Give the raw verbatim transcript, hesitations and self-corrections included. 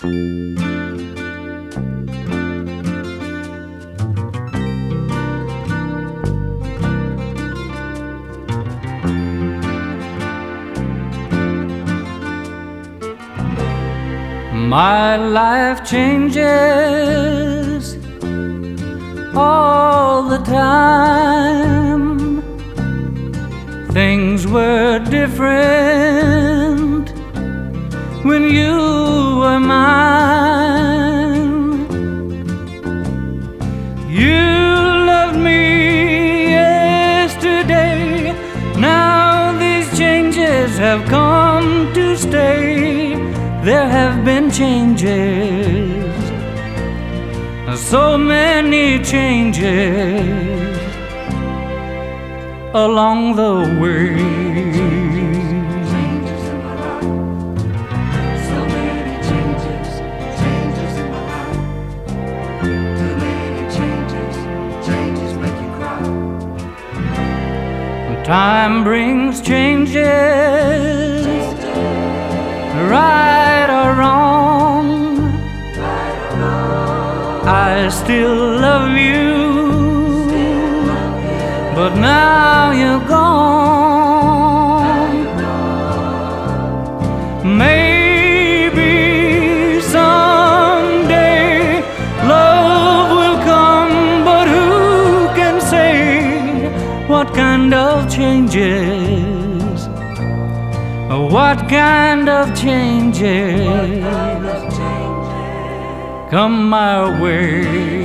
My life changes all the time. Things were different when you were mine. You loved me yesterday. Now these changes have come to stay. There have been changes, so many changes along the way. Changes in my life, so many changes, changes in my life. Too many changes, changes make you cry. Time brings changes, right or wrong. Right or wrong, I still love you, still love you. but now you're gone. Maybe someday love will come, but who can say what kind of changes, what kind of changes come my way?